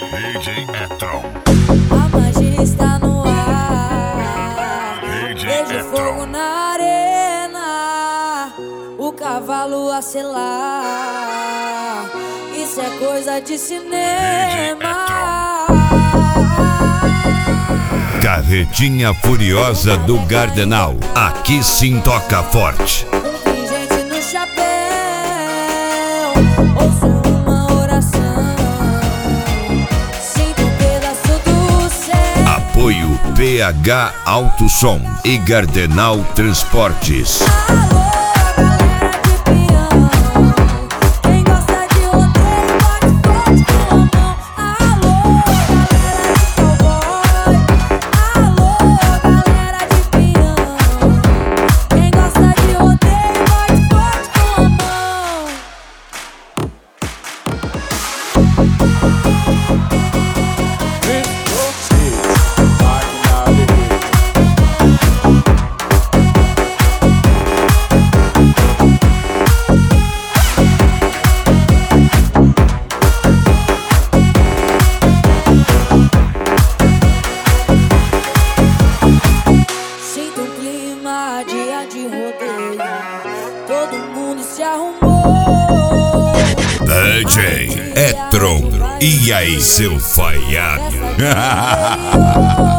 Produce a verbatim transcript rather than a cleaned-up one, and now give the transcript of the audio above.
D J Etron. A magia está no ar. Vejo fogo na arena, o cavalo a selar. Isso é coisa de cinema. Carretinha Furiosa do Gardenal. Aqui sim toca forte. Tem gente no chapéu, ouço uma oração, sinto um pedaço do céu. Apoio P H Alto Som e Gardenal Transportes. Alô, galera de peão, quem gosta de rodeio bate forte com a mão. Alô, galera de cowboy, alô, galera de peão, quem gosta de rodeio bate forte com a mão. Sinto um clima, dia de rodeio, todo mundo se arrumou. D J Etron. E aí, seu falhado?